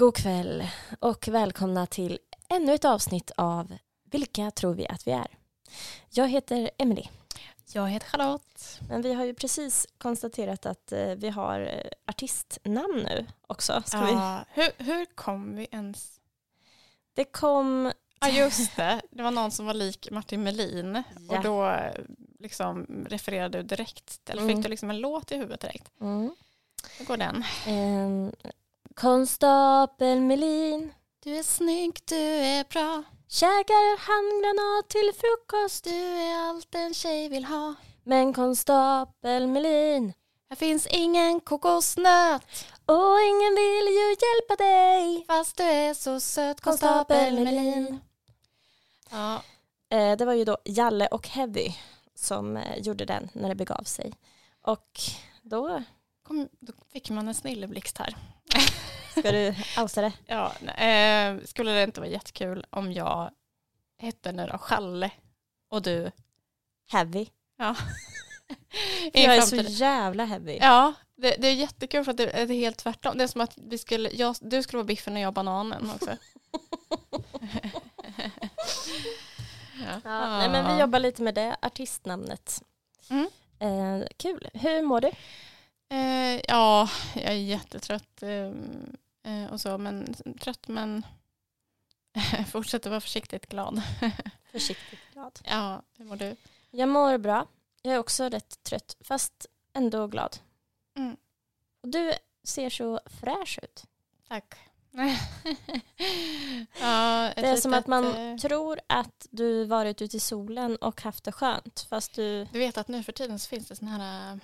God kväll och välkomna till ännu ett avsnitt av Vilka tror vi att vi är? Jag heter Emily. Jag heter Charlotte. Men vi har ju precis konstaterat att vi har artistnamn nu också. Hur kom vi ens? Det kom... Ja just det, det var någon som var lik Martin Melin. Ja. Och då liksom refererade du direkt. Eller fick du liksom en låt i huvudet direkt? Hur går den? Konstapel Melin. Du är snygg, du är bra. Käkar handgranat till frukost. Du är allt en tjej vill ha. Men konstapel Melin. Här finns ingen kokosnöt. Och ingen vill ju hjälpa dig. Fast du är så söt, konstapel Melin. Ja. Det var ju då Jalle och Heavy som gjorde den när det begav sig. Och då fick man en snilleblixt här. Ska du outa det? Ja, skulle det inte vara jättekul om jag hette nu då Challe och du Heavy? Ja. Jag är så jävla heavy. Ja, det är jättekul för att det är helt tvärtom. Det är som att du skulle vara Biffen och jag bananen också. Nej, men vi jobbar lite med det artistnamnet. Kul. Hur mår du? Ja, jag är jättetrött och så, men trött men fortsätter vara försiktigt glad. Försiktigt glad. Ja, hur mår du? Jag mår bra. Jag är också rätt trött, fast ändå glad. Och du ser så fräsch ut. Tack. Ja, det är som att man tror att du varit ute i solen och haft det skönt. Fast du vet att nu för tiden så finns det sån här...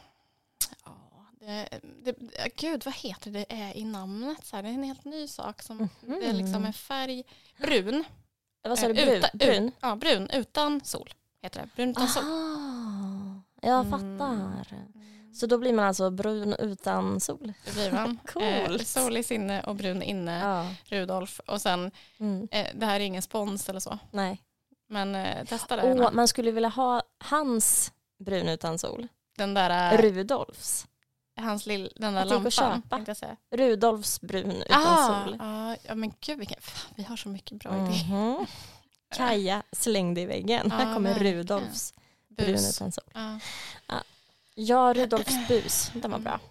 Gud, vad heter det är i namnet? Så här, det är en helt ny sak. Som det är liksom en färg. Brun. Vad sa du? Brun? Ja, brun utan sol heter det. Brun utan sol. Jag fattar. Så då blir man alltså brun utan sol. Det blir man. Cool. Sol i sinne och brun inne. Ja. Rudolf. Och sen, det här är ingen spons eller så. Nej. Men testa det. Man skulle vilja ha hans brun utan sol. Den där... Rudolfs. Den där lampan. Tänkte jag säga. Rudolfs brun utan sol. Ja, men gud, vi har så mycket bra idéer. Kaja slängde i väggen. Här kommer Rudolfs brun utan sol. Ja, Rudolfs bus. Den var bra.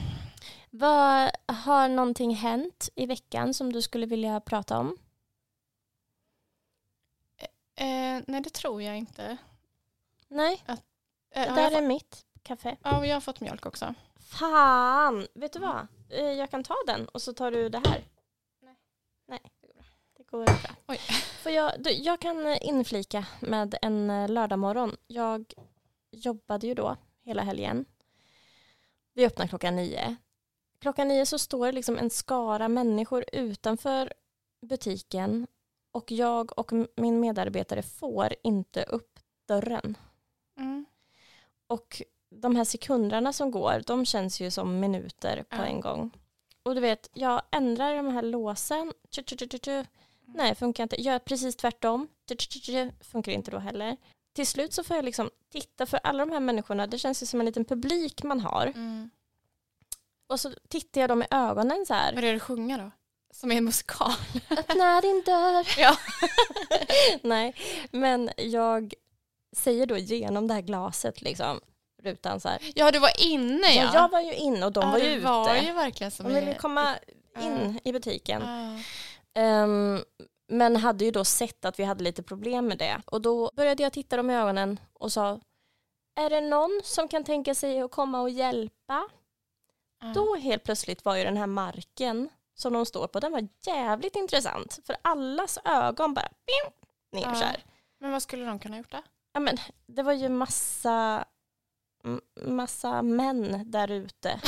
Har någonting hänt i veckan som du skulle vilja prata om? Nej, det tror jag inte. Nej, det där är mitt kaffe. Ja, jag har fått mjölk också. Fan, vet du vad? Jag kan ta den och så tar du det här. Nej. Det går bra. Oj. För jag kan inflika med en lördagmorgon. Jag jobbade ju då hela helgen. Vi öppnar 9:00. 9:00 så står det liksom en skara människor utanför butiken. Och jag och min medarbetare får inte upp dörren. Och de här sekunderna som går, de känns ju som minuter på en gång. Och du vet, jag ändrar de här låsen. Nej, funkar inte. Jag gör precis tvärtom. Funkar inte då heller. Till slut så får jag liksom titta för alla de här människorna. Det känns ju som en liten publik man har. Och så tittar jag dem i ögonen så här. Vad är det sjunga då? Som är en musikal. Öppna din dörr. Ja. Nej, men jag säger då genom det här glaset liksom. Rutan så här. Ja, du var inne, ja. Ja, jag var ju inne och de var ju ute. Det var ju verkligen som... De ville komma in i butiken. Men hade ju då sett att vi hade lite problem med det. Och då började jag titta dem i ögonen och sa, är det någon som kan tänka sig att komma och hjälpa? Då helt plötsligt var ju den här marken som de står på, den var jävligt intressant. För allas ögon bara ner så här. Men vad skulle de kunna gjort då? Ja, men det var ju massa män där ute.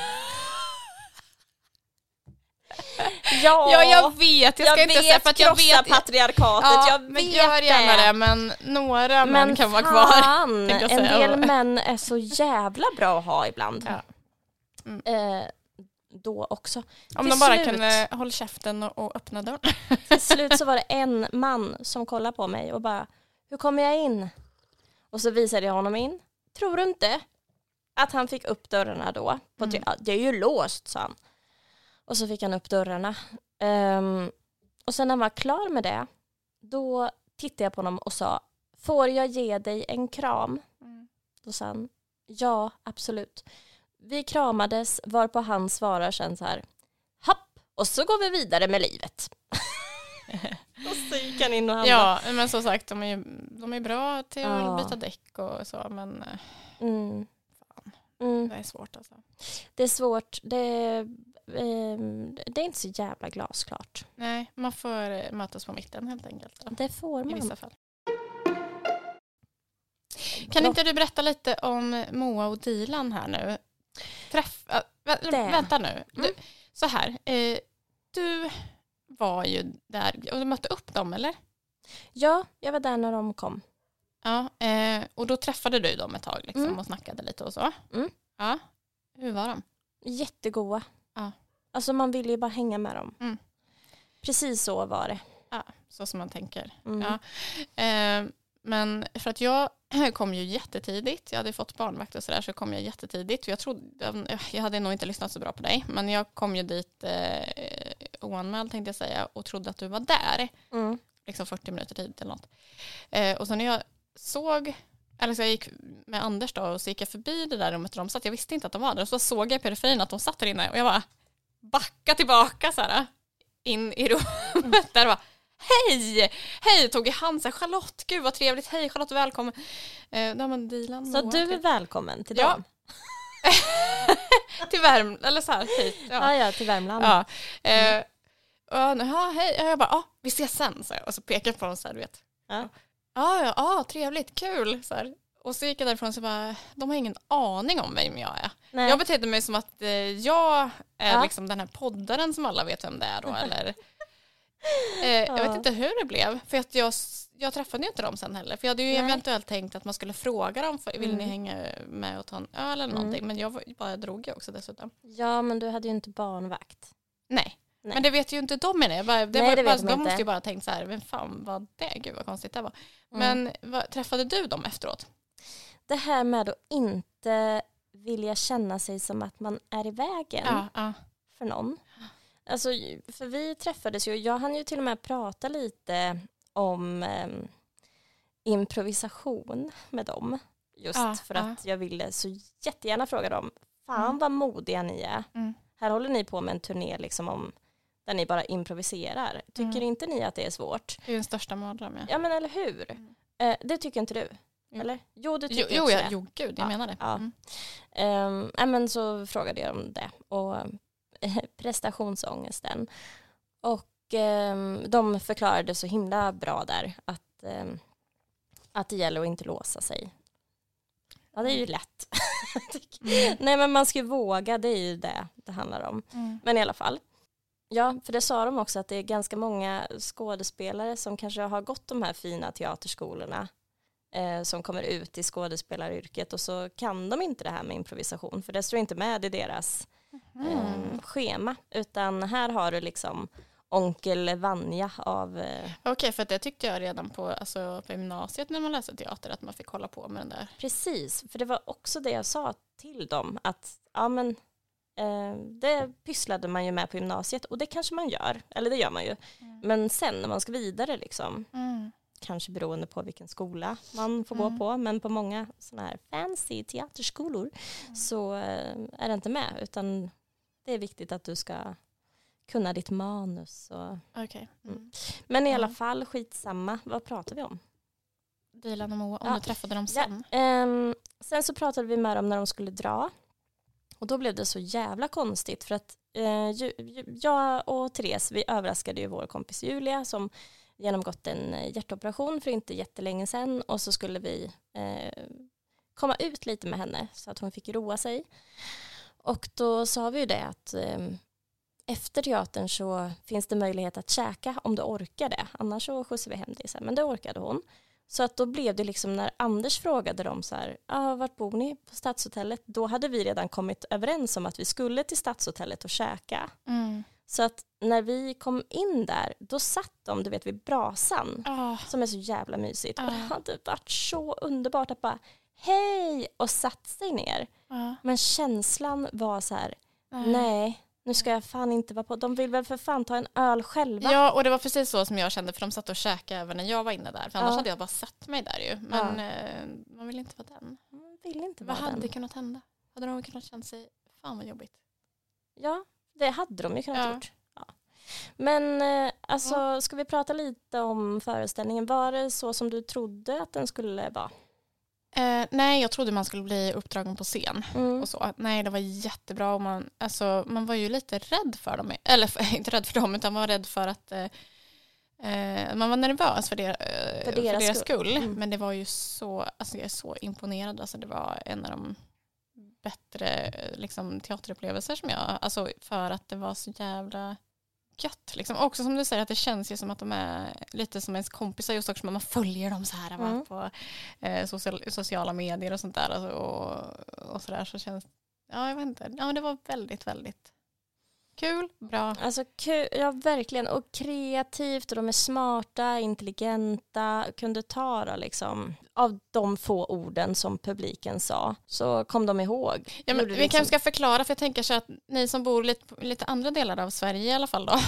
Ja, jag vet. Jag ska inte säga för att jag vet patriarkatet. Ja, jag vet jag hör gärna det, men några män kan vara kvar. En del män är så jävla bra att ha ibland. Ja. Då också. Om till de bara kan hålla käften och öppna dörren. Till slut så var det en man som kollade på mig och bara, hur kommer jag in? Och så visade jag honom in. Tror du inte att han fick upp dörrarna då? Det är ju låst, sa han. Och så fick han upp dörrarna. Och sen när han var klar med det, då tittade jag på honom och sa, får jag ge dig en kram? Då sa han, ja, absolut. Vi kramades, varpå han svarar sen så här, happ, och så går vi vidare med livet. Och så gick han in och handlade. Ja, men som sagt, de är bra till att byta däck och så, men fan, det är svårt alltså. Det är svårt, det är inte så jävla glasklart. Nej, man får mötas på mitten helt enkelt. Då. Det får man. I vissa fall. Kan inte du berätta lite om Moa och Dilan här nu? Vänta nu. Så här, du var ju där och du mötte upp dem, eller? Ja, jag var där när de kom. Ja, och då träffade du dem ett tag liksom, och snackade lite och så. Ja, hur var de? Jättegoda. Ja. Alltså man ville ju bara hänga med dem. Precis så var det. Ja, så som man tänker. Ja. Men för att jag kom ju jättetidigt. Jag hade fått barnvakt och sådär, så kom jag jättetidigt. Jag hade nog inte lyssnat så bra på dig, men jag kom ju dit oanmäld tänkte jag säga och trodde att du var där. Liksom 40 minuter tidigt eller något. Och så när jag såg, eller så jag gick med Anders då och så gick jag förbi det där rummet där de satt. Jag visste inte att de var där. Och så såg jag i periferin att de satt där inne och jag bara backade tillbaka så här in i rummet där och bara hej, tog i hand så här, Charlotte, gud vad trevligt, hej Charlotte, välkommen. Men Dilan, så du är välkommen till dem? Till Värmland, eller så här, hit. Ja, till Värmland. Ja. Hej, jag bara, vi ses sen, så här. Och så pekade jag på dem så här, du vet. Ja, trevligt, kul, så här. Och så gick jag därifrån och så bara, de har ingen aning om vem jag är. Nej. Jag betedde mig som att jag är liksom den här poddaren som alla vet vem det är då, eller... Jag vet inte hur det blev, för att jag träffade ju inte dem sen heller, för jag hade ju eventuellt tänkt att man skulle fråga dem, vill ni hänga med och ta en öl eller någonting, men jag bara drog ju också dessutom. Ja, men du hade ju inte barnvakt. Nej. Men det vet ju inte de menar jag. De måste ju bara tänkt så här, vem fan var det? Gud vad konstigt det var. Men träffade du dem efteråt? Det här med att inte vilja känna sig som att man är i vägen för någon. Alltså, för vi träffades ju, jag hann ju till och med prata lite om improvisation med dem. Just för att jag ville så jättegärna fråga dem, fan vad modiga ni är. Här håller ni på med en turné liksom där ni bara improviserar. Tycker inte ni att det är svårt? Det är den största mardrömmen. Ja, men eller hur? Det tycker inte du? Eller? Jo, du tycker också det. Jo, gud, jag menar det. Ja. Men så frågade jag om det. Och prestationsångesten. Och de förklarade så himla bra där att det gäller att inte låsa sig. Ja, det är ju lätt. Nej, men man ska ju våga, det är ju det handlar om. Men i alla fall. Ja, för det sa de också att det är ganska många skådespelare som kanske har gått de här fina teaterskolorna som kommer ut i skådespelaryrket och så kan de inte det här med improvisation, för det står inte med i deras schema, utan här har du liksom onkel Vanja av... Okej, för det tyckte jag redan på gymnasiet när man läste teater, att man fick hålla på med den där. Precis, för det var också det jag sa till dem, att det pysslade man ju med på gymnasiet och det kanske man gör, eller det gör man ju. Men sen när man ska vidare liksom, kanske beroende på vilken skola man får gå på, men på många sådana här fancy teaterskolor så är det inte med, utan det är viktigt att du ska kunna ditt manus. Okay. Men i alla fall, skitsamma. Vad pratar vi om? Dilan och Moa, om du träffade dem sen. Sen så pratade vi med dem när de skulle dra. Och då blev det så jävla konstigt för att jag och Therese, vi överraskade ju vår kompis Julia som genomgått en hjärtoperation för inte jättelänge sedan, och så skulle vi komma ut lite med henne så att hon fick roa sig. Och då sa vi ju det att efter teatern så finns det möjlighet att käka om du orkar det, annars så skjutsar vi hem dig sen. Men det orkade hon. Så att då blev det liksom när Anders frågade dem så här, vart bor ni på Stadshotellet? Då hade vi redan kommit överens om att vi skulle till Stadshotellet och käka. Så att när vi kom in där, då satt de, du vet, vid brasan som är så jävla mysigt. Och det hade varit så underbart att bara, hej, och satt sig ner. Men känslan var så här, nu ska jag fan inte vara på. De vill väl för fan ta en öl själva. Ja, och det var precis så som jag kände, för de satt och käkade även när jag var inne där. För annars hade jag bara satt mig där ju. Men man vill inte vara den. Man vill inte vad vara den. hade kunnat hända? Hade de kunnat känna sig, fan vad jobbigt. Ja, det hade de ju kunnat gjort. Ja. Men alltså, ska vi prata lite om föreställningen? Var det så som du trodde att den skulle vara? Nej, jag trodde man skulle bli uppdragen på scen och så. Nej, det var jättebra. Och man var ju lite rädd för dem. Eller inte rädd för dem, utan man var rädd för att man var nervös för deras skull. Men det var ju så, alltså jag är så imponerad. Alltså det var en av de bättre liksom, teaterupplevelser som jag, alltså för att det var så jävla gött. Liksom. Också som du säger att det känns ju som att de är lite som ens kompisar, just också som att man följer dem så här på sociala medier och sånt där. Alltså, och så där så känns, ja jag vet inte, ja det var väldigt, väldigt kul, bra. Alltså kul, ja verkligen, och kreativt och de är smarta, intelligenta, kunde ta det liksom. Av de få orden som publiken sa så kom de ihåg. Ja, men vi kanske ska förklara, för jag tänker så att ni som bor lite andra delar av Sverige i alla fall då,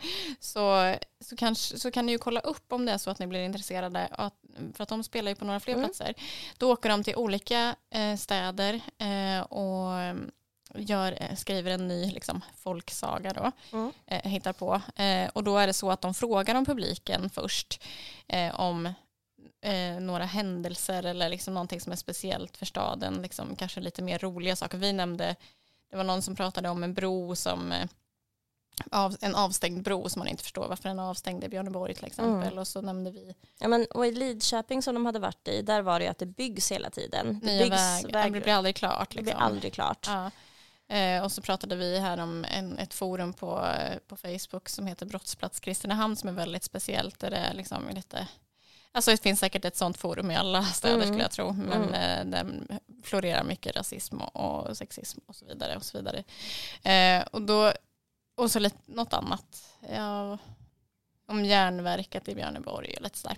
så kan ni ju kolla upp om det är så att ni blir intresserade, för att de spelar ju på några fler platser. Då åker de till olika städer och skriver en ny liksom, folksaga då, hittar på. Och då är det så att de frågar om publiken först om några händelser eller liksom någonting som är speciellt för staden, liksom, kanske lite mer roliga saker. Vi nämnde, det var någon som pratade om en bro som en avstängd bro som man inte förstår varför den är avstängd i Björneborg till exempel. Och så nämnde vi... Ja, men, och i Lidköping som de hade varit i, där var det ju att det byggs hela tiden. Nya vägar. Det blir aldrig klart. Liksom. Det blir aldrig klart. Ja. Och så pratade vi här om ett forum på Facebook som heter Brottsplats Kristinehamn, som är väldigt speciellt. Där det är liksom lite... Alltså det finns säkert ett sånt forum i alla städer skulle jag tro. Men där florerar mycket rasism och sexism och så vidare. Och så vidare. Och så lite, något annat. Ja, om järnverket i Björneborg och lite sådär.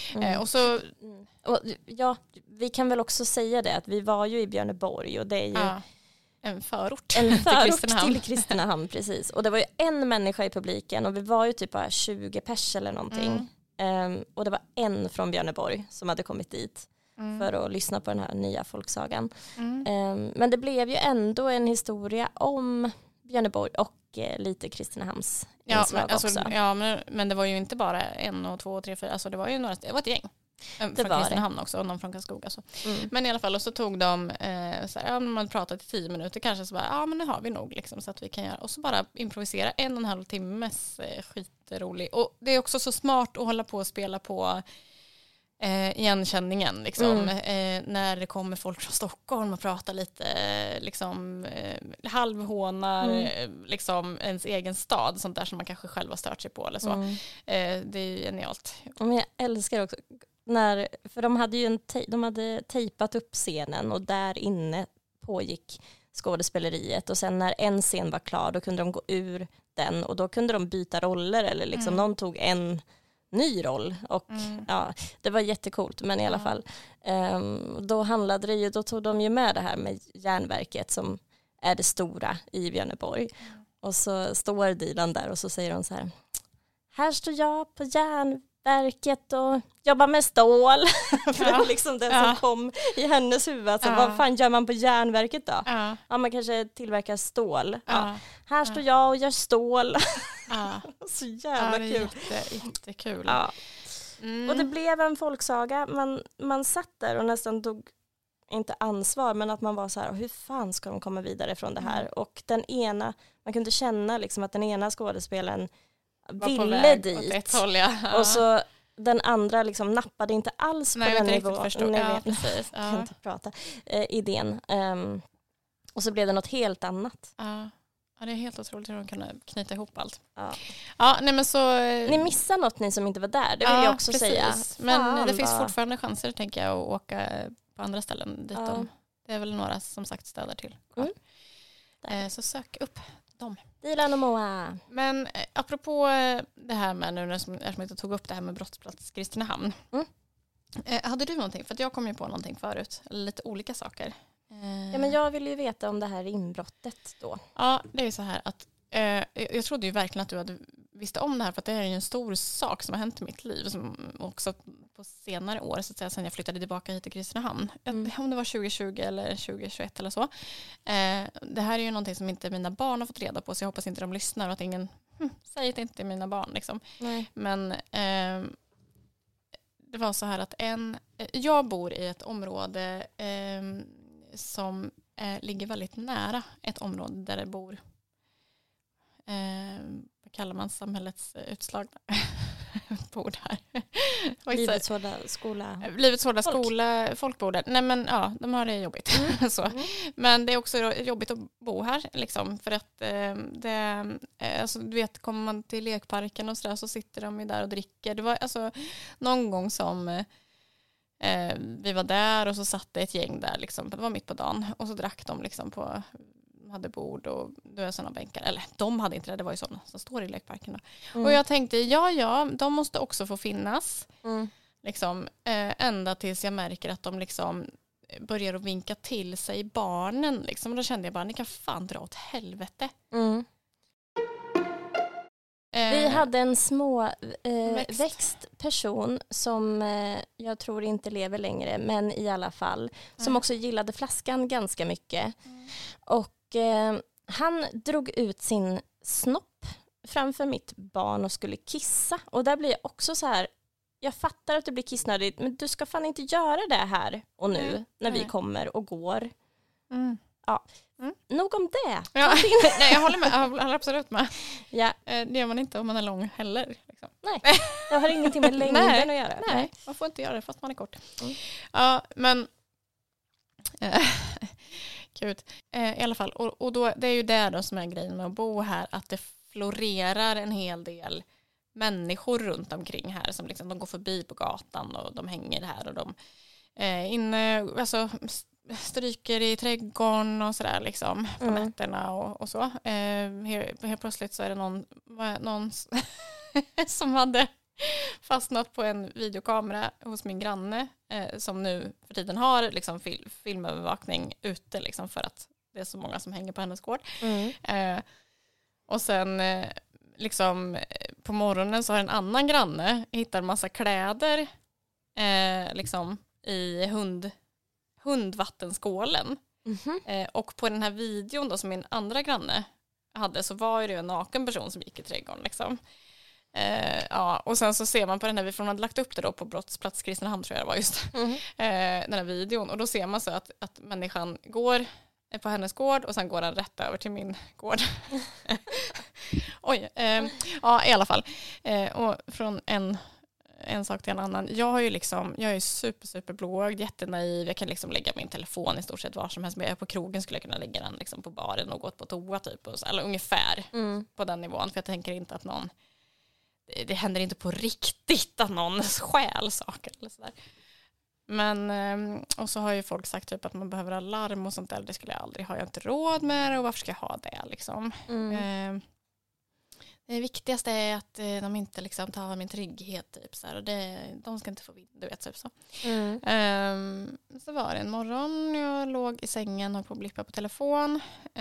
Ja, vi kan väl också säga det att vi var ju i Björneborg och det är ju en förort till Kristinehamn, precis. Och det var ju en människa i publiken och vi var ju typ bara 20 pers eller någonting. Och det var en från Björneborg som hade kommit dit för att lyssna på den här nya folksagan. Men det blev ju ändå en historia om Björneborg och lite Kristinehamns inslag också. Ja, men det var ju inte bara 1, 2, 3, 4, alltså det var ju det var ett gäng. Från Kristinehamn också och någon från Karlskoga. Så. Men i alla fall, och så tog de så här, man pratat i 10 minuter kanske, så bara, men nu har vi nog liksom, så att vi kan göra, och så bara improvisera 1,5 timmes skitrolig. Och det är också så smart att hålla på och spela på igenkänningen liksom, när det kommer folk från Stockholm och pratar lite liksom halvhånar liksom ens egen stad, sånt där som man kanske själv har stört sig på eller så. Det är ju genialt. Men jag älskar också för de hade ju de hade tejpat upp scenen och där inne pågick skådespeleriet, och sen när en scen var klar då kunde de gå ur den och då kunde de byta roller eller liksom någon tog en ny roll och ja, det var jättekult, men i alla fall då tog de ju med det här med järnverket som är det stora i Björneborg, och så står Dilan där och så säger hon så här står jag på järnverket och jobbar med stål. För det var liksom det som kom i hennes huvud. Alltså, vad fan gör man på järnverket då? Ja, man kanske tillverkar stål. Här står jag och gör stål. Så jävla kul. Jättekul. Och det blev en folksaga. Man satt där och nästan tog, inte ansvar, men att man var så här, hur fan ska de komma vidare från det här? Och den ena, man kunde känna liksom att den ena skådespelaren ville dit. Håll, och så den andra liksom nappade inte alls på den nivån. Precis. Kan inte prata. Idén. Och så blev det något helt annat. Ja, det är helt otroligt hur de kan knyta ihop allt. Nej, men så... Ni missar något, ni som inte var där. Det vill jag också säga. Men det finns fortfarande chanser, tänker jag, att åka på andra ställen dit det är väl några, som sagt, städer till. Så sök upp dem. Dilan och Moa. Men apropå det här med nu, eftersom jag inte tog upp det här med Brottsplats Kristinehamn. Hade du någonting? För att jag kom ju på någonting förut. Lite olika saker. Ja, men jag vill ju veta om det här inbrottet då. Ja, det är ju så här att jag trodde ju verkligen att du hade visste om det här, för att det är ju en stor sak som har hänt i mitt liv, som också på senare år, så att säga, sen jag flyttade tillbaka hit till Kristinehamn. Om det var 2020 eller 2021 eller så. Det här är ju någonting som inte mina barn har fått reda på, så jag hoppas inte de lyssnar och att ingen säger det inte till mina barn. Liksom. Men det var så här att jag bor i ett område som ligger väldigt nära ett område där det bor vad kallar man samhällets utslagna bor där. Livets hårda skola. Livets hårda skola, folk bor där. Nej men ja, de har det jobbigt. Så. Men det är också jobbigt att bo här liksom, för att alltså, du vet, kommer man till lekparken och så sitter de ju där och dricker. Det var alltså någon gång som vi var där och så satt det ett gäng där liksom, det var mitt på dagen, och så drack de liksom på, hade bord och det var sådana bänkar, eller de hade inte det var ju sådana som står i lekparken då. Och jag tänkte, ja, de måste också få finnas liksom, ända tills jag märker att de liksom börjar att vinka till sig barnen liksom, och då kände jag bara, ni kan fan dra åt helvete. Vi hade en växt person som jag tror inte lever längre, men i alla fall, som också gillade flaskan ganska mycket. Och han drog ut sin snopp framför mitt barn och skulle kissa. Och där blir jag också så här, jag fattar att det blir kissnödigt, men du ska fan inte göra det här och nu när vi kommer och går. Ja. Nog om det. Ja. Nej, jag håller absolut med. Ja. Det gör man inte om man är lång heller. Liksom. Nej, det har ingenting med längden att göra. Nej, man får inte göra det fast man är kort. Ja, men kul. I alla fall. Och då, det är ju det då som är grejen med att bo här, att det florerar en hel del människor runt omkring här som liksom, de går förbi på gatan och de hänger här och de alltså stryker i trädgården och sådär liksom på nätterna och så. Helt plötsligt så är det någon som hade fastnat på en videokamera hos min granne som nu för tiden har liksom filmövervakning ute liksom, för att det är så många som hänger på hennes gård. Och sen liksom på morgonen så har en annan granne hittat en massa kläder liksom i hundvattenskålen. Och på den här videon då som min andra granne hade, så var det en naken person som gick i trädgården liksom. Ja, och sen så ser man på den här, för hon hade lagt upp det då på brottsplats Kristinehamn tror jag det var just den här videon, och då ser man så att människan går på hennes gård och sen går han rätt över till min gård. Oj, ja i alla fall. Och från en sak till en annan. Jag är super blåögd, jättenaiv. Jag kan liksom lägga min telefon i stort sett var som helst. Men jag är på krogen skulle jag kunna lägga den liksom på baren och gå på toa typ. Och så, eller ungefär på den nivån. För jag tänker inte att någon... Det händer inte på riktigt att någon stjäl saker eller sådär. Men, och så har ju folk sagt typ att man behöver alarm och sånt där. Det skulle jag aldrig ha. Jag har inte råd med det och varför ska jag ha det liksom? Det viktigaste är att de inte liksom tar min trygghet typ så här, och de ska inte få du vet typ så. Så var det en morgon jag låg i sängen och på att blippa på telefon.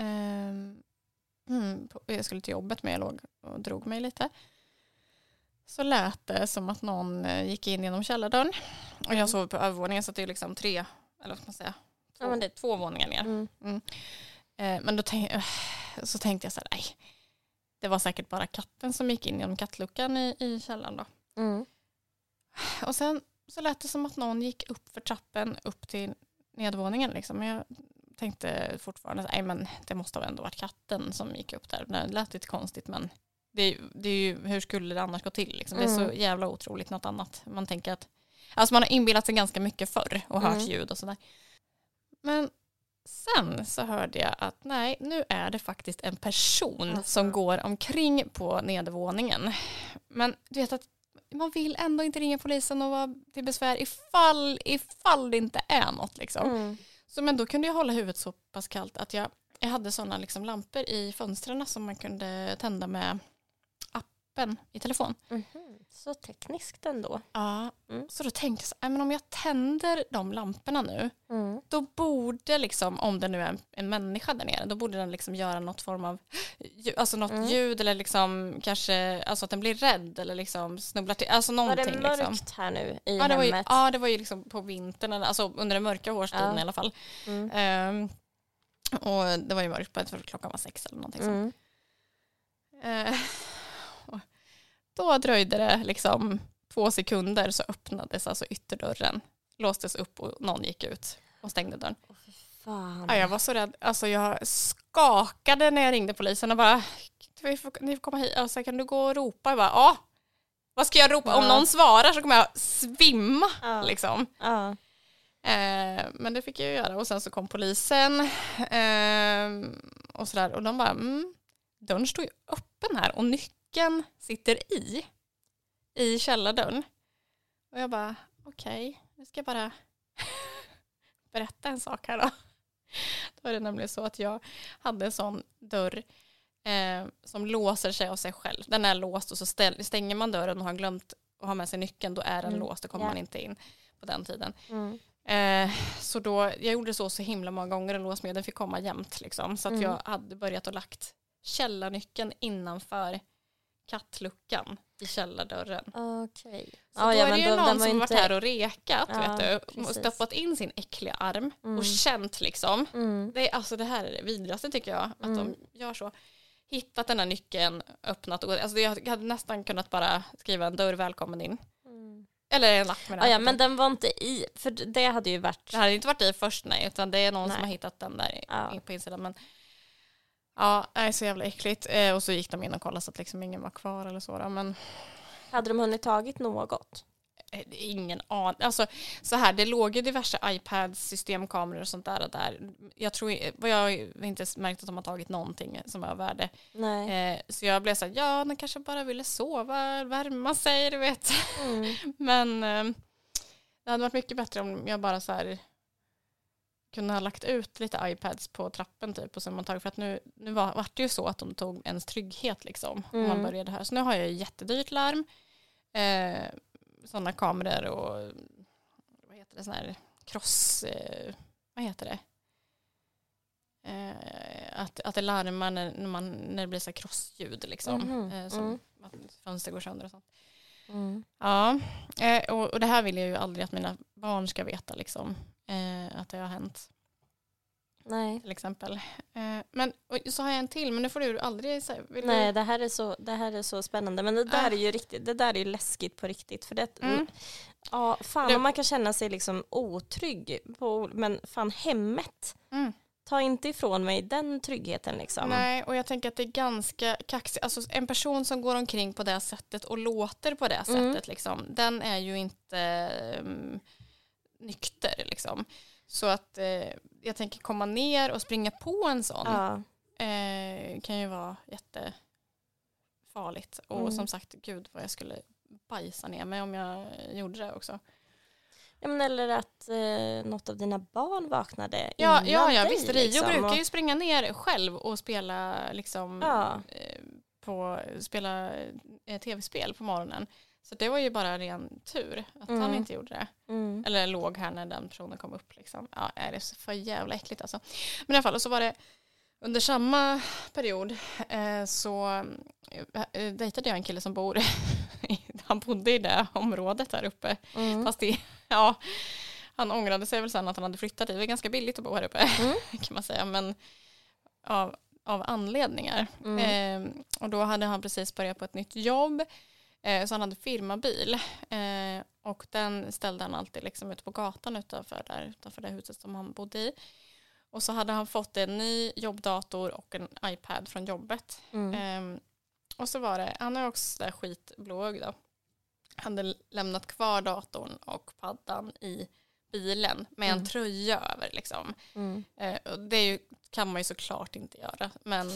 Jag skulle till jobbet men jag låg och drog mig lite. Så lät det som att någon gick in genom källardörren. Och jag sov på övervåningen så det är liksom 3 eller vad ska man säga 2 våningar ner. Men då så tänkte jag så här, nej. Det var säkert bara katten som gick in genom kattluckan i källaren då. Och sen så lät det som att någon gick upp för trappen upp till nedvåningen liksom. Men jag tänkte fortfarande, nej men det måste ha ändå varit katten som gick upp där. Det lät lite konstigt men det är ju, hur skulle det annars gå till liksom? Det är så jävla otroligt något annat. Man tänker att, alltså man har inbillat sig ganska mycket förr och hört ljud och sådär. Men sen så hörde jag att nej, nu är det faktiskt en person som går omkring på nedervåningen. Men du vet att man vill ändå inte ringa polisen och vara till besvär ifall det inte är något liksom. Så men då kunde jag hålla huvudet så pass kallt att jag hade sådana liksom lampor i fönstren som man kunde tända med öppen i telefon. Så tekniskt ändå. Ja, så då tänkte jag så här, men om jag tänder de lamporna nu, då borde liksom, om det nu är en människa där nere, då borde den liksom göra något form av, alltså något ljud eller liksom kanske, alltså att den blir rädd eller liksom snubblar till, alltså någonting. Var det mörkt liksom här nu i hemmet? Det var ju liksom på vintern, alltså under den mörka årstiden i alla fall. Och det var ju mörkt på klockan var 6 eller någonting sånt. Då dröjde det liksom 2 sekunder så öppnades alltså ytterdörren, låstes upp och någon gick ut och stängde dörren. Fan. Ja, jag var så rädd. Alltså jag skakade när jag ringde polisen och bara, ni får komma hit. Alltså, kan du gå och ropa? Jag bara, vad ska jag ropa? Om någon svarar så kommer jag svimma liksom. Men det fick jag ju göra och sen så kom polisen och sådär och de bara, dörren står ju öppen här och nyckeln sitter i källardörren. Och jag bara, okej, nu ska jag bara berätta en sak här då. Då är det nämligen så att jag hade en sån dörr som låser sig av sig själv. Den är låst och så stänger man dörren och har glömt att ha med sig nyckeln, då är den låst, då kommer man inte in på den tiden. Så då, jag gjorde så himla många gånger, och låsmedlen fick komma jämt liksom, så att jag hade börjat och lagt källarnyckeln innanför kattluckan i källardörren. Okej. Så då är det ju någon som har varit här och rekat, vet du, och stoppat in sin äckliga arm och känt liksom. Det här är det vidrigaste tycker jag, att de gör så. Hittat den här nyckeln, öppnat och alltså jag hade nästan kunnat bara skriva en dörr, välkommen in. Eller en lapp med den. Ja, men den var inte i, för det hade ju varit... Det hade inte varit i först, nej, utan det är någon som har hittat den där på insidan. Men ja, det är så jävla äckligt. Och så gick de in och kollade så att liksom ingen var kvar eller så. Men... Hade de hunnit tagit något? Ingen aning. Alltså, så här, det låg ju diverse iPads, systemkameror och sånt där. Jag har inte märkt att de har tagit någonting som är av värde. Nej. Så jag blev så här, den kanske bara ville sova, värma sig, du vet. Men det hade varit mycket bättre om jag bara så här kunde ha lagt ut lite iPads på trappen typ och sen man tagit, för att nu var det ju så att de tog ens trygghet liksom om man började här. Så nu har jag jättedyrt larm. Sådana kameror och vad heter det, sån här cross, vad heter det? Att det larmar när det blir så här crossljud liksom, som att fönster går sönder och sånt. Ja, och det här vill jag ju aldrig att mina barn ska veta liksom, att det har hänt. Nej. Till exempel. Men så har jag en till, men nu får du aldrig säga. Nej, det här är så spännande. Men det där är ju riktigt, det där är ju läskigt på riktigt. För det, om man kan känna sig liksom otrygg men fan hemmet. Ta inte ifrån mig den tryggheten liksom. Nej, och jag tänker att det är ganska kaxigt. Alltså en person som går omkring på det sättet och låter på det sättet liksom, den är ju inte nykter liksom. Så att jag tänker komma ner och springa på en sån kan ju vara jättefarligt. Och som sagt, gud vad jag skulle bajsa ner mig om jag gjorde det också. Ja, men eller att något av dina barn vaknade innan dig, visst. Rio liksom. brukar ju springa ner själv och spela liksom spela tv-spel på morgonen. Så det var ju bara ren tur att han inte gjorde det. Eller låg här när den personen kom upp. Liksom. Ja, är det så för jävla äckligt alltså. Men i alla fall, och så var det under samma period så dejtade jag en kille som han bodde i det området där uppe. Fast han ångrade sig väl sen att han hade flyttat dit. Det var ganska billigt att bo här uppe kan man säga. Men av anledningar. Och då hade han precis börjat på ett nytt jobb. Så han hade firmabil och den ställde han alltid liksom ute på gatan utanför det huset som han bodde i. Och så hade han fått en ny jobbdator och en iPad från jobbet. Och så var det, han är också där skitblåögd då. Han hade lämnat kvar datorn och paddan i bilen med en tröja över liksom. Och det kan man ju såklart inte göra. Men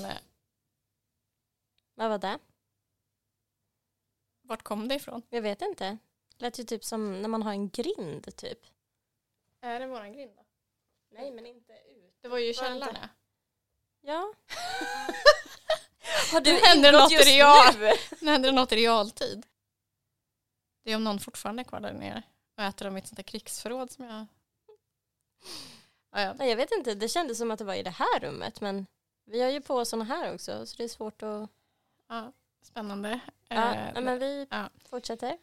vad var det? Vart kom det ifrån? Jag vet inte. Det lät ju typ som när man har en grind typ. Är det våran grind då? Nej, men inte ut. Det var ju källaren. Ja. Har du händer ingått något just nu? nu? Nu händer det något i realtid. Det är om någon fortfarande är kvar där nere och äter av mitt sånt där krigsförråd som jag... Ja. Nej, jag vet inte, det kändes som att det var i det här rummet, men vi har ju på såna här också, så det är svårt att... Ja, spännande. Ja, men vi fortsätter.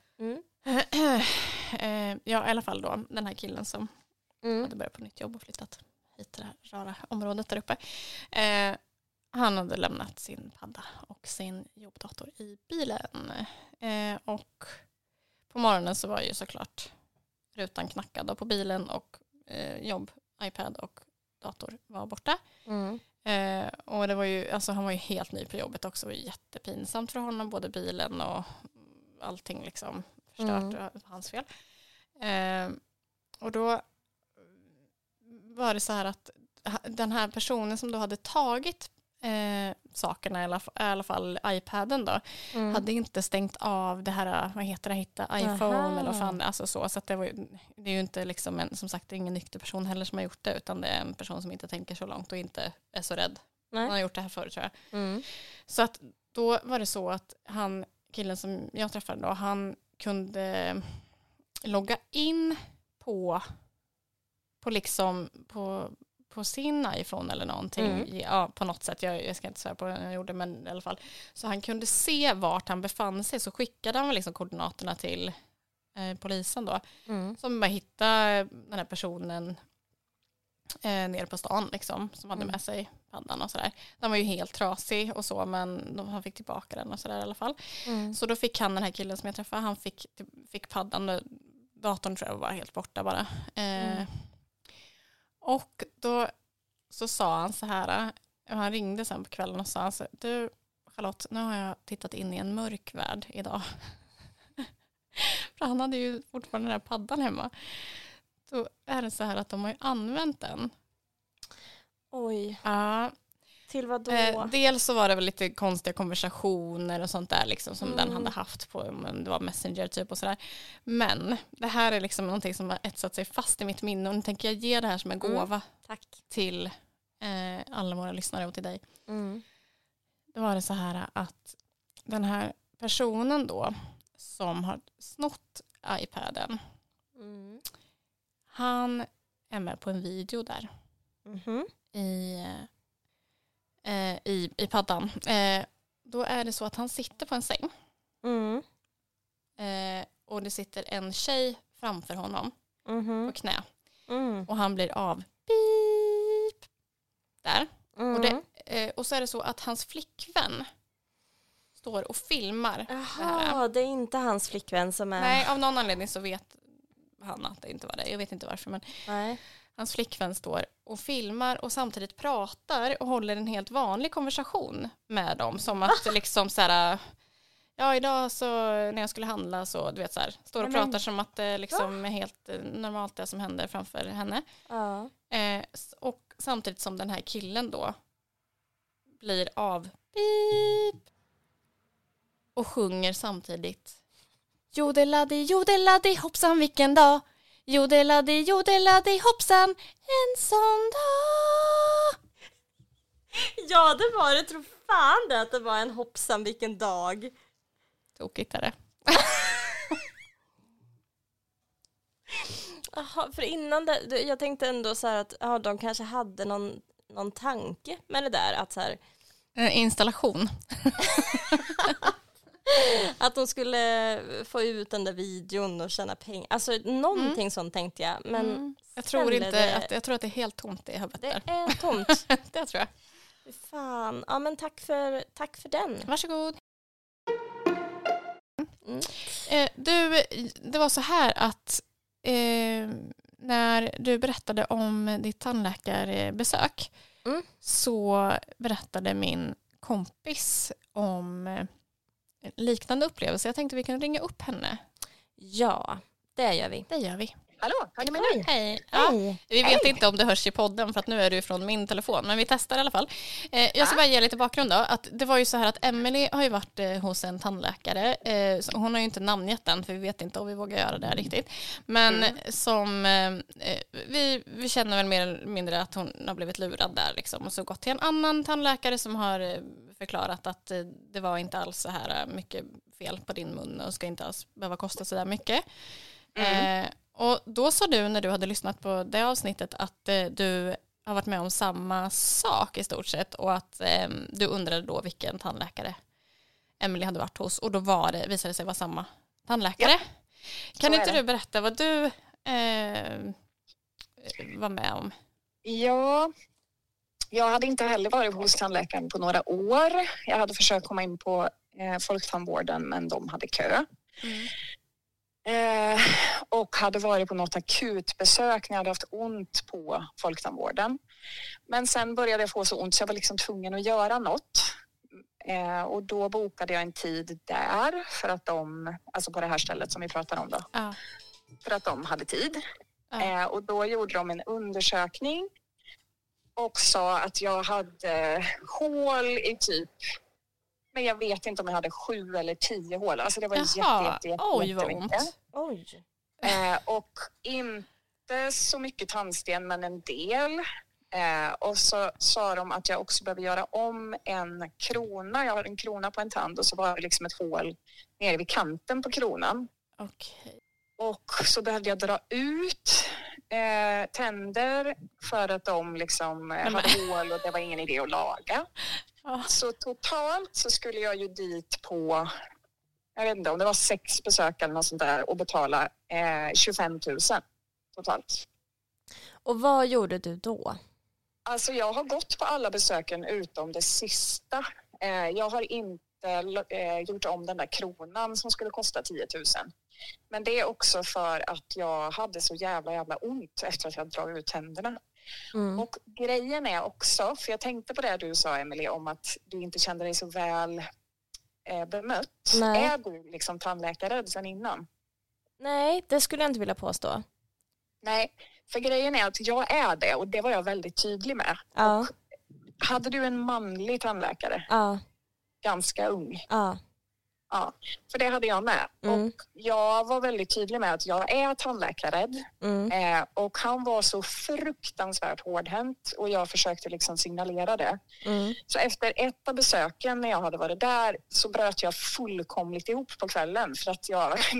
Ja, i alla fall då, den här killen som hade börjat på nytt jobb och flyttat hit till det här rara området där uppe. Han hade lämnat sin padda och sin jobbdator i bilen. Och på morgonen så var ju såklart rutan knackad och på bilen och jobb, iPad och dator var borta. Och det var ju, alltså han var ju helt ny på jobbet också. Det var jättepinsamt för honom, både bilen och allting liksom förstört, hans fel. Och då var det så här att den här personen som då hade tagit sakerna, i alla fall iPaden då, hade inte stängt av det här, vad heter det, hitta iPhone eller vad fan, alltså så att det är ju inte liksom som sagt, det är ingen nykter person heller som har gjort det, utan det är en person som inte tänker så långt och inte är så rädd. Nej. Han har gjort det här förut, tror jag. Så att då var det så att killen som jag träffade då, han kunde logga in på sin iPhone eller någonting. Ja, på något sätt. Jag ska inte säga på vad jag gjorde, men i alla fall. Så han kunde se vart han befann sig, så skickade han liksom koordinaterna till polisen då. Som bara hittade den här personen nere på stan liksom, som hade med sig paddan och sådär. Den var ju helt trasig och så, men han fick tillbaka den och sådär i alla fall. Så då fick han, den här killen som jag träffade, han fick paddan, datorn tror jag var helt borta bara. Och då så sa han så här, han ringde sen på kvällen och sa så, du Charlotte, nu har jag tittat in i en mörk värld idag. För han hade ju fortfarande den här paddan hemma. Då är det så här att de har ju använt den. Oj. Ja. Till vad då? Dels så var det väl lite konstiga konversationer och sånt där liksom, som den hade haft på, men det var Messenger typ och sådär. Men det här är liksom någonting som har etsat sig fast i mitt minne, och nu tänker jag ge det här som en gåva till alla våra lyssnare och till dig. Det var det så här att den här personen då som har snott iPaden, han är med på en video där i paddan. Då är det så att han sitter på en säng. Och det sitter en tjej framför honom på knä. Och han blir av beep där. Och så är det så att hans flickvän står och filmar. Jaha, det är inte hans flickvän som är... Nej, av någon anledning så vet han att det inte var det. Jag vet inte varför, men... Nej. Hans flickvän står och filmar och samtidigt pratar och håller en helt vanlig konversation med dem. Som att liksom så här, ja idag så när jag skulle handla så, du vet så här, står och pratar som att det liksom är helt normalt det som händer framför henne. Och samtidigt som den här killen då blir av beep och sjunger samtidigt. Jodeladi hoppsan vilken dag. Jodeladi hoppsan, en sån dag. Ja, det var det. Tror fan det att det var en hoppsan vilken dag. Tokigt är det. Aha, för innan det, jag tänkte ändå så här att de kanske hade någon tanke med det där. Att så här, en installation. Att de skulle få ut den där videon och tjäna pengar. Alltså någonting sånt tänkte jag. Men jag tror inte jag tror att det är helt tomt i huvudet. Det är tomt. Det tror jag. Fan. Ja, men tack för den. Varsågod. Det var så här att när du berättade om ditt tandläkarbesök så berättade min kompis om liknande upplevelse. Jag tänkte vi kan ringa upp henne. Ja, det gör vi. Det gör vi. Hallå, hör ni mig nu? Hej. Ja, vi vet inte om det hörs i podden för att nu är du från min telefon, men vi testar i alla fall. Jag ska bara ge lite bakgrund då. Att det var ju så här att Emily har ju varit hos en tandläkare. Hon har ju inte namngett den för vi vet inte om vi vågar göra det riktigt. Men som vi känner väl mer eller mindre att hon har blivit lurad där liksom. Och så gått till en annan tandläkare som har förklarat att det var inte alls så här mycket fel på din mun och ska inte alls behöva kosta så där mycket. Och då sa du när du hade lyssnat på det avsnittet att du har varit med om samma sak i stort sett och att du undrade då vilken tandläkare Emily hade varit hos och då visade det sig vara samma tandläkare. Ja. Kan inte du berätta vad du var med om? Ja, jag hade inte heller varit hos tandläkaren på några år. Jag hade försökt komma in på folktandvården men de hade kö. Och hade varit på något akutbesök när jag hade haft ont på folktandvården. Men sen började jag få så ont så jag var liksom tvungen att göra något. Och då bokade jag en tid där för att alltså på det här stället som vi pratar om då. För att de hade tid. Och då gjorde de en undersökning och sa att jag hade hål i typ, men jag vet inte om jag hade 7 eller 10 hål. Alltså det var jättemycket. Oj. Och inte så mycket tandsten men en del. Och så sa de att jag också behöver göra om en krona. Jag har en krona på en tand och så var det liksom ett hål nere vid kanten på kronan. Okej. Och så behövde jag dra ut tänder för att de liksom hade hål och det var ingen idé att laga. Så totalt så skulle jag ju dit på, jag vet inte om det var 6 besök eller något sånt där och betala 25 000 totalt. Och vad gjorde du då? Alltså jag har gått på alla besöken utom det sista. Jag har inte gjort om den där kronan som skulle kosta 10 000. Men det är också för att jag hade så jävla ont efter att jag dragit ut tänderna. Och grejen är också, för jag tänkte på det du sa Emily om att du inte kände dig så väl bemött. Nej. Är du liksom tandläkare sedan innan? Nej, det skulle jag inte vilja påstå. Nej, för grejen är att jag är det och det var jag väldigt tydlig med. Ja. Och hade du en manlig tandläkare? Ja. Ganska ung? Ja. Ja, för det hade jag med. Och jag var väldigt tydlig med att jag är tandläkarrädd. Och han var så fruktansvärt hårdhänt och jag försökte liksom signalera det. Så efter ett av besöken när jag hade varit där så bröt jag fullkomligt ihop på kvällen för att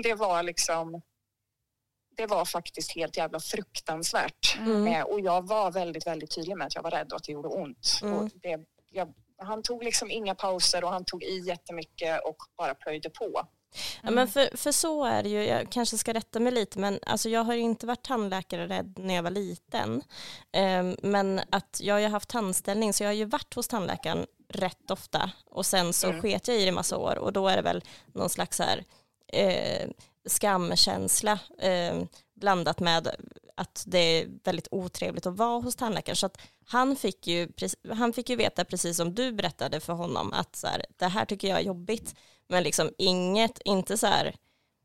det var faktiskt helt jävla fruktansvärt. Och jag var väldigt, väldigt tydlig med att jag var rädd och att det gjorde ont. Och han tog liksom inga pauser och han tog i jättemycket och bara plöjde på. Ja, men för så är det ju, jag kanske ska rätta mig lite, men alltså jag har inte varit tandläkare rädd när jag var liten. Men att jag har ju haft tandställning så jag har ju varit hos tandläkaren rätt ofta och sen så sket jag i det massa år och då är det väl någon slags här skamkänsla blandat med att det är väldigt otrevligt att vara hos tandläkaren. Så att han fick ju veta precis som du berättade för honom att så här, det här tycker jag är jobbigt. Men liksom inte så här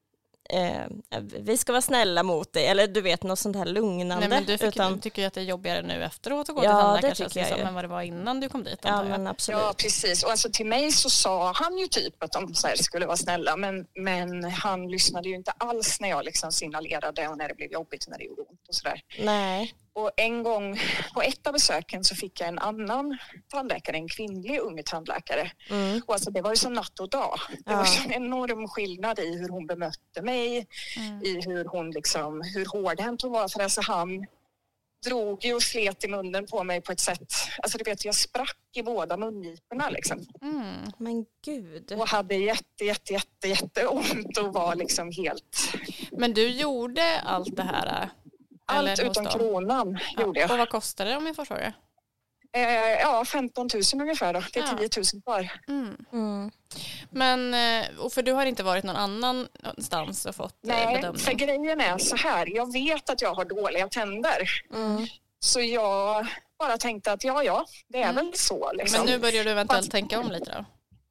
vi ska vara snälla mot dig eller du vet något sånt här lugnande. Nej, men du tycker ju att det är jobbigare nu efteråt att gå till tandläkaren känns det som än vad det var innan du kom dit. Ja, men absolut. Ja, precis. Och alltså till mig så sa han ju typ att de så här skulle vara snälla men han lyssnade ju inte alls när jag liksom signalerade och när det blev jobbigt och när det gjorde ont och sådär. Nej. Och en gång på ett av besöken så fick jag en annan tandläkare, en kvinnlig ung tandläkare. Och alltså det var ju som natt och dag. Det var så en enorm skillnad i hur hon bemötte mig, i hur hon liksom, hur hårdhänt hon var. För alltså han drog ju och slet i munnen på mig på ett sätt, alltså du vet jag sprack i båda mungiporna liksom. Men gud. Och hade jätte ont och var liksom helt... Men du gjorde allt det här? Allt utom kronan gjorde jag. Och vad kostade det om jag får fråga? 15 000 ungefär då. Det är 10 000 kvar. Men, och för du har inte varit någon annanstans och fått bedömning? Nej, för grejen är så här. Jag vet att jag har dåliga tänder. Så jag bara tänkte att det är väl så. Liksom. Men nu börjar du eventuellt tänka om lite då?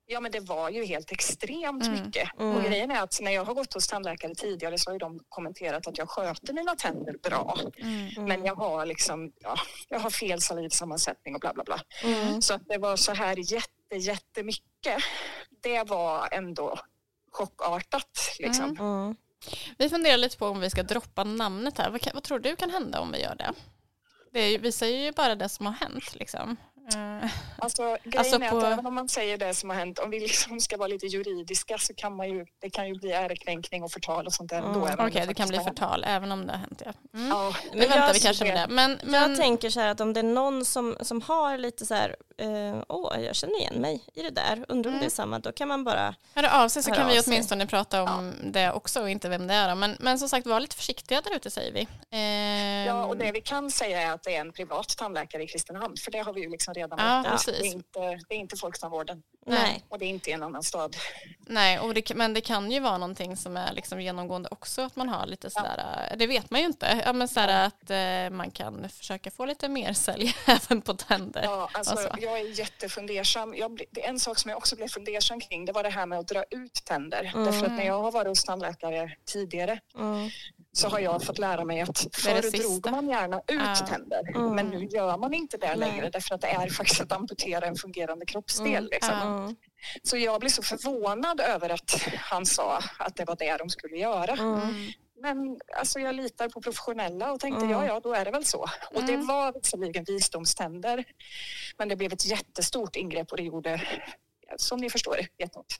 Ja, men det var ju helt extremt mycket. Och grejen är att när jag har gått hos tandläkare tidigare så har ju de kommenterat att jag sköter mina tänder bra. Men jag har liksom, jag har fel salivsammansättning och bla bla bla. Så att det var så här jättemycket. Det var ändå chockartat liksom. Vi funderar lite på om vi ska droppa namnet här. Vad tror du kan hända om vi gör det? Vi säger ju bara det som har hänt liksom. Alltså grejen är att även om man säger det som har hänt, om vi liksom ska vara lite juridiska så kan det kan ju bli ärekränkning och förtal och sånt där ändå. Okej, det kan bli förtal även om det har hänt, ja. Ja, nu väntar vi kanske med det. Men jag tänker så här att om det är någon som har lite så här, jag känner igen mig i det där, undrar om det är samma, då kan man bara höra av sig så kan vi åtminstone prata om det också och inte vem det är. Men som sagt, var lite försiktiga där ute säger vi. Ja, och det vi kan säga är att det är en privat tandläkare i Kristinehamn, för det har vi ju liksom redan det är inte Folktandvården. Nej. Och det är inte i en annan stad. Nej, men det kan ju vara någonting som är liksom genomgående också, att man har lite sådär, det vet man ju inte, men sådär att man kan försöka få lite mer sälj även på tänder. Ja, alltså jag är jättefundersam. Det är en sak som jag också blev fundersam kring, det var det här med att dra ut tänder. Därför att när jag har varit hos tandläkare tidigare så har jag fått lära mig att förr drog man gärna ut tänder. Men nu gör man inte det längre, därför att det är faktiskt att amputera en fungerande kroppsdel. Liksom. Så jag blev så förvånad över att han sa att det var det de skulle göra. Men alltså, jag litar på professionella och tänkte ja, då är det väl så. Och det var visserligen visdomständer, men det blev ett jättestort ingrepp och det gjorde, som ni förstår, jätteont.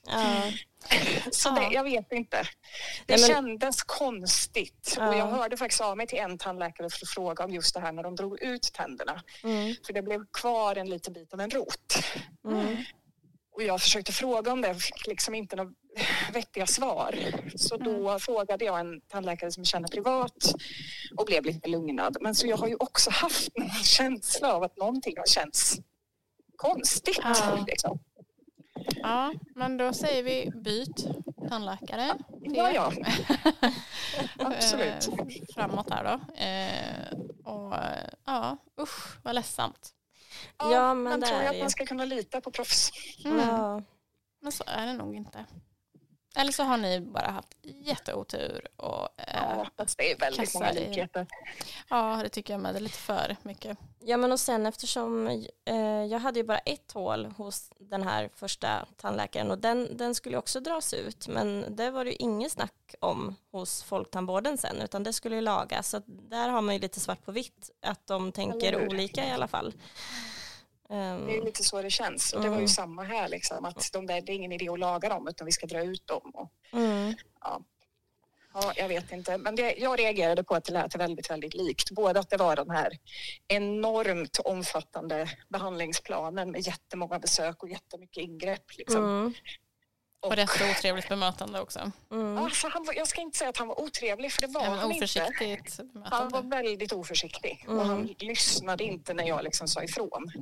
Så jag vet inte. Det kändes konstigt. Och jag hörde faktiskt av mig till en tandläkare för att fråga om just det här när de drog ut tänderna. För det blev kvar en liten bit av en rot. Och jag försökte fråga om det och fick liksom inte några vettiga svar. Så då frågade jag en tandläkare som jag känner privat och blev lite lugnad. Men så jag har ju också haft en känsla av att någonting har känts konstigt. Liksom. Ja, men då säger vi byt tandläkare. Ja. Absolut. Framåt här då. Usch, vad ledsamt. Ja, men man tror ju att man ska kunna lita på proffs. Men så är det nog inte. Eller så har ni bara haft jätteotur. Och, det är väldigt många likheter. Ja, det tycker jag med. Det är lite för mycket. Ja, men och sen eftersom jag hade ju bara ett hål hos den här första tandläkaren och den skulle också dras ut. Men det var det ju inget snack om hos Folktandvården sen, utan det skulle ju lagas. Så där har man ju lite svart på vitt att de tänker olika i alla fall. Det är lite så det känns. Och det var ju samma här liksom, att det är ingen idé att laga dem utan vi ska dra ut dem. Och, ja, jag vet inte. Men jag reagerade på att det lät väldigt, väldigt likt. Både att det var den här enormt omfattande behandlingsplanen med jättemånga besök och jättemycket ingrepp. Liksom. Och rätt otrevligt bemötande också. Alltså, jag ska inte säga att han var otrevlig, för det var han oförsiktigt inte. Han var väldigt oförsiktig. Och han lyssnade inte när jag liksom sa ifrån.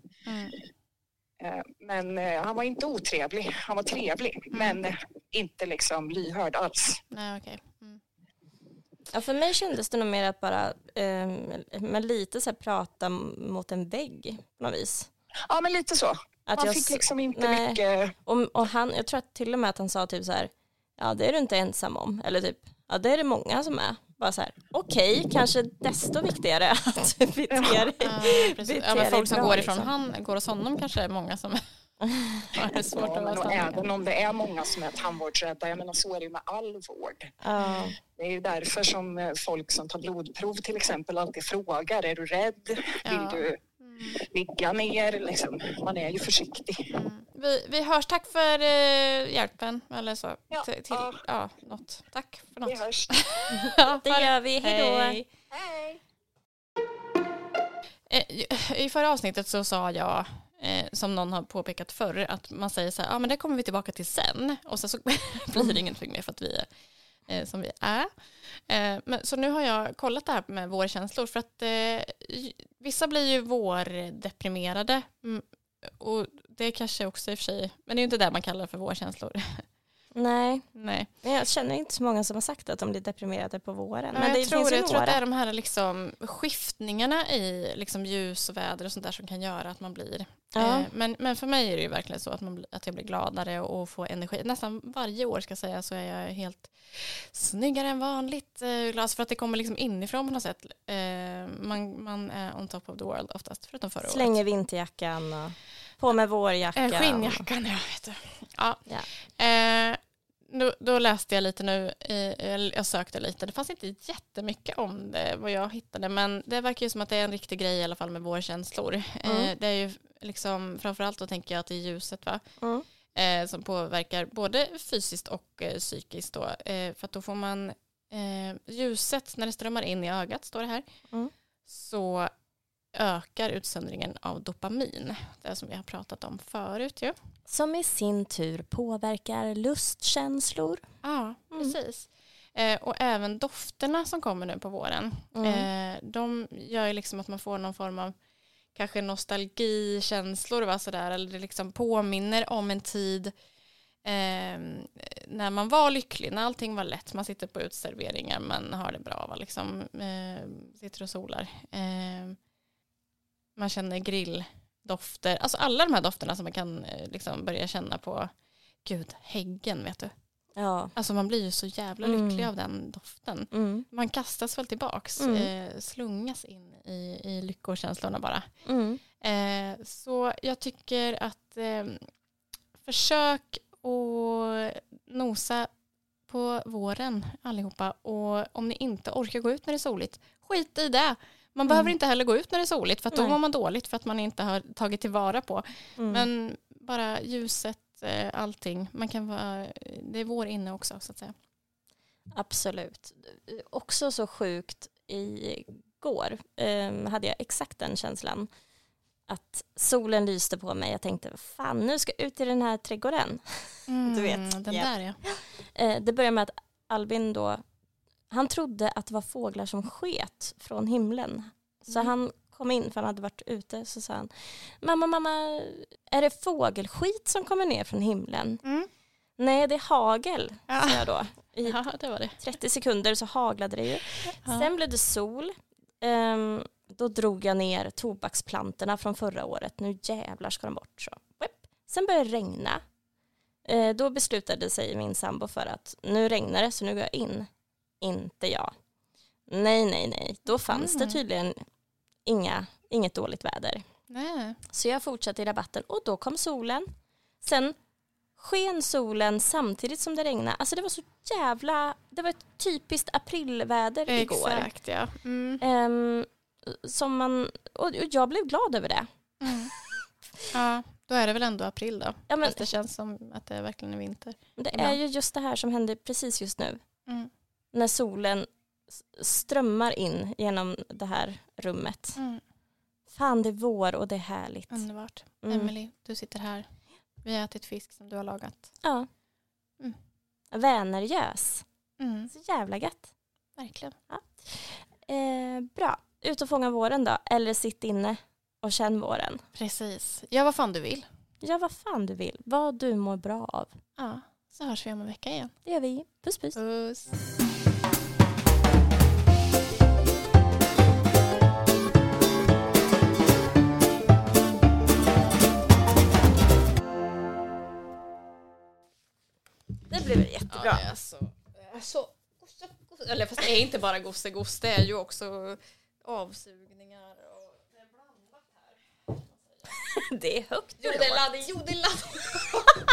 Men han var inte otrevlig. Han var trevlig, men inte liksom lyhörd alls. Nej, okej. Ja, för mig kändes det nog mer att bara med lite så här prata mot en vägg på något vis. Ja, men lite så. Att han fick liksom inte mycket... Och han, jag tror att till och med att han sa typ så här, ja, det är du inte ensam om. Eller typ, ja, det är det många som är. Bara så här, okej, kanske desto viktigare att bete dig. Ja, men folk som går ifrån liksom. Går hos honom kanske är många som har det svårt att vara även om det är många som är tandvårdsrädda, jag menar så är det ju med all vård. Det är ju därför som folk som tar blodprov till exempel alltid frågar, är du rädd? Vill du ligga ner? Liksom. Man är ju försiktig. Vi hörs, tack för hjälpen. Eller så. Något. Tack för något. Vi hörs. Det gör vi. Hej då. Hej. I förra avsnittet så sa jag, som någon har påpekat förr, att man säger så här, men det kommer vi tillbaka till sen. Och så blir det ingenting mer för att vi är som vi är. Men, så nu har jag kollat det här med vårkänslor, för att vissa blir ju vårdeprimerade. Och det är kanske också i och för sig, men det är ju inte det man kallar för vårkänslor. Nej. Nej. Men jag känner inte så många som har sagt att de blir deprimerade på våren. Ja, men jag tror att det är de här liksom skiftningarna i liksom ljus och väder och sånt där som kan göra att man blir. Ja. Men för mig är det ju verkligen så att jag blir gladare och får energi. Nästan varje år ska jag säga så är jag helt snyggare än vanligt glad för att det kommer liksom inifrån på något sätt. Man är on top of the world oftast förutom förra året. Slänger vinterjackan och på med vårjackan. Skinnjackan, ja, vet du. Ja. Då läste jag lite nu, jag sökte lite. Det fanns inte jättemycket om det, vad jag hittade. Men det verkar ju som att det är en riktig grej i alla fall med vårkänslor. Det är ju liksom, framförallt då tänker jag att det är ljuset va? Som påverkar både fysiskt och psykiskt då. För att då får man ljuset när det strömmar in i ögat, står det här. Så ökar utsöndringen av dopamin. Det som vi har pratat om förut ju. Som i sin tur påverkar lustkänslor. Ja, precis. Och även dofterna som kommer nu på våren. De gör ju liksom att man får någon form av kanske nostalgikänslor va, sådär, eller det liksom påminner om en tid när man var lycklig, när allting var lätt. Man sitter på utserveringar, man har det bra, va, liksom, sitter och solar. Man känner grilldofter. Alltså alla de här dofterna som man kan liksom börja känna på. Gud, häggen, vet du. Ja. Alltså man blir ju så jävla lycklig av den doften. Man kastas väl tillbaks. Slungas in i lyckokänslorna bara. Så jag tycker att försök att nosa på våren allihopa. Och om ni inte orkar gå ut när det är soligt, skit i det. Man behöver inte heller gå ut när det är soligt för att då mår man dåligt för att man inte har tagit tillvara på. Men bara ljuset, allting. Man kan vara, det är vår inne också så att säga. Absolut. Också så sjukt igår hade jag exakt den känslan. Att solen lyste på mig. Jag tänkte, fan nu ska jag ut i den här trädgården. Du vet. Den där ja. Det började med att Albin då, han trodde att det var fåglar som sket från himlen. Så han kom in, för han hade varit ute, så sa han, mamma, är det fågelskit som kommer ner från himlen? Nej, det är hagel, sa jag då. I det var det. 30 sekunder så haglade det ju. Sen blev det sol. Då drog jag ner tobaksplantorna från förra året. Nu jävlar ska de bort. Så. Sen började det regna. Då beslutade sig min sambo för att nu regnar det så nu går jag in. Inte jag. Nej. Då fanns det tydligen inget dåligt väder. Nej. Så jag fortsatte i rabatten och då kom solen. Sen sken solen samtidigt som det regnade. Alltså det var så jävla... Det var ett typiskt aprilväder igår. Exakt, ja. Som man... Och jag blev glad över det. Ja, då är det väl ändå april då. Ja, men, fast det känns som att det verkligen är vinter. Det är ju just det här som händer precis just nu. När solen strömmar in genom det här rummet. Fan, det är vår och det är härligt. Underbart. Emily, du sitter här. Vi har ätit fisk som du har lagat. Ja. Vänergös. Så jävla gött. Verkligen. Ja. Bra. Ut och fånga våren då. Eller sitt inne och känn våren. Precis. Ja, vad fan du vill. Ja, vad fan du vill. Vad du mår bra av. Ja, så hörs vi om en vecka igen. Det gör vi. Puss. Puss. Det blir väl jättebra. Ja, eller fast det är inte bara gosse, det är ju också avsugningar och det är blandat här. Det är högt. Jo, det är laddat.